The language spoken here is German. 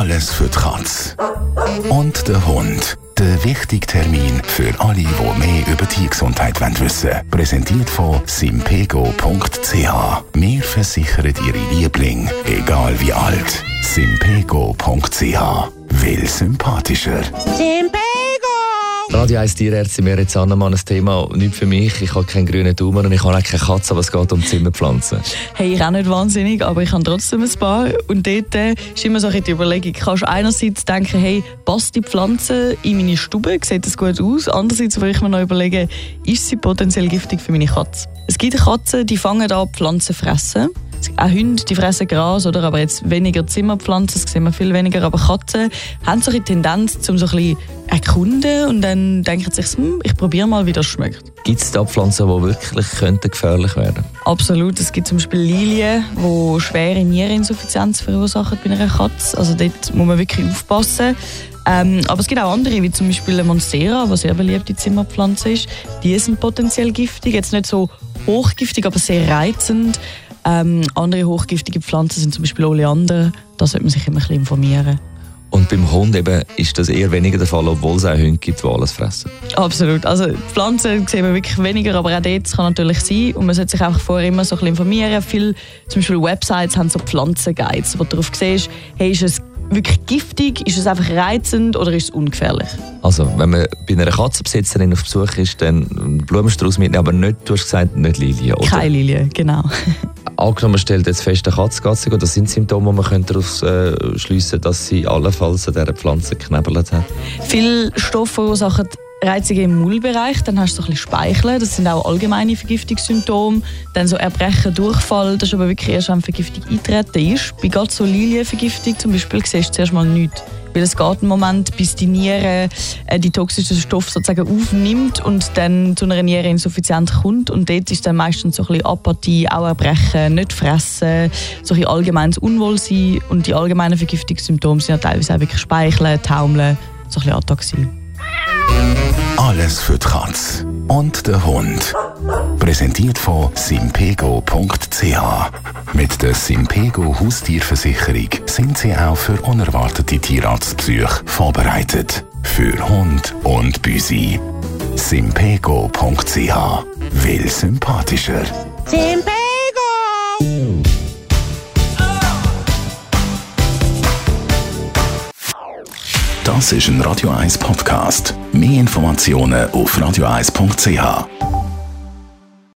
Alles für die Katze. Und der Hund. Der wichtige Termin für alle, die mehr über Tiergesundheit wissen wollen. Präsentiert von simpego.ch. Wir versichern Ihre Lieblinge, egal wie alt. simpego.ch. Will sympathischer. Radio 1 Tierärzte, wir jetzt an ein Thema, nicht für mich. Ich habe keinen grünen Daumen und ich habe auch keine Katze, aber es geht um Zimmerpflanzen. Hey, ich auch nicht wahnsinnig, aber ich habe trotzdem ein paar. Und dort ist immer so die Überlegung, kannst du einerseits denken, hey, passt die Pflanze in meine Stube, sieht das gut aus? Andererseits würde ich mir noch überlegen, ist sie potenziell giftig für meine Katze? Es gibt Katzen, die fangen an, Pflanzen zu fressen. Auch Hunde, die fressen Gras, oder? Aber jetzt weniger Zimmerpflanzen, das sehen wir viel weniger. Aber Katzen haben so eine Tendenz, um so ein bisschen erkunden und dann denken sie sich, ich probiere mal, wie das schmeckt. Gibt es da Pflanzen, die wirklich gefährlich werden könnten? Absolut. Es gibt zum Beispiel Lilien, die schwere Niereninsuffizienz verursachen bei einer Katze. Also dort muss man wirklich aufpassen. Aber es gibt auch andere, wie zum Beispiel eine Monstera, die eine sehr beliebte Zimmerpflanze ist. Die sind potenziell giftig. Jetzt nicht so hochgiftig, aber sehr reizend. Andere hochgiftige Pflanzen sind zum Beispiel Oleander. Da sollte man sich immer ein bisschen informieren. Und beim Hund eben ist das eher weniger der Fall, obwohl es auch Hunde gibt, die alles fressen. Absolut. Also Pflanzen sehen wir wirklich weniger, aber auch dort kann natürlich sein. Und man sollte sich einfach vorher immer so ein bisschen informieren. Viele, zum Beispiel Websites, haben so Pflanzenguides, wo du darauf siehst, hey, ist es wirklich giftig, ist es einfach reizend oder ist es ungefährlich? Also, wenn man bei einer Katzenbesitzerin auf Besuch ist, dann einen Blumenstrauß mitnehmen, aber nicht, du hast gesagt, nicht Lilien, oder? Keine Lilien, genau. Angenommen, man stellt jetzt fest, eine Katze geht sich, das sind Symptome, die man daraus schliessen könnte, dass sie allenfalls an dieser Pflanze geknebelt hat. Viele Stoffe verursachen Reizungen im Maulbereich, dann hast du so ein bisschen Speicheln, das sind auch allgemeine Vergiftungssymptome. Dann so Erbrechen, Durchfall, das ist aber wirklich erst, wenn Vergiftung eintreten ist. Bei gerade so Lilienvergiftung zum Beispiel siehst du zuerst mal nichts. Weil es geht einen Moment, bis die Niere die toxischen Stoffe sozusagen aufnimmt und dann zu einer Niereninsuffizienz kommt. Und dort ist dann meistens so ein bisschen Apathie, auch Erbrechen, nicht fressen, so ein allgemeines Unwohlsein. Und die allgemeinen Vergiftungssymptome sind ja teilweise auch wirklich Speicheln, Taumeln, so ein bisschen Ataxie. Alles für die Katze. Und der Hund. Präsentiert von simpego.ch. Mit der Simpego Haustierversicherung sind Sie auch für unerwartete Tierarztbesuche vorbereitet. Für Hund und Büsi. Simpego.ch. Will sympathischer. Das ist ein Radio 1 Podcast. Mehr Informationen auf radio1.ch.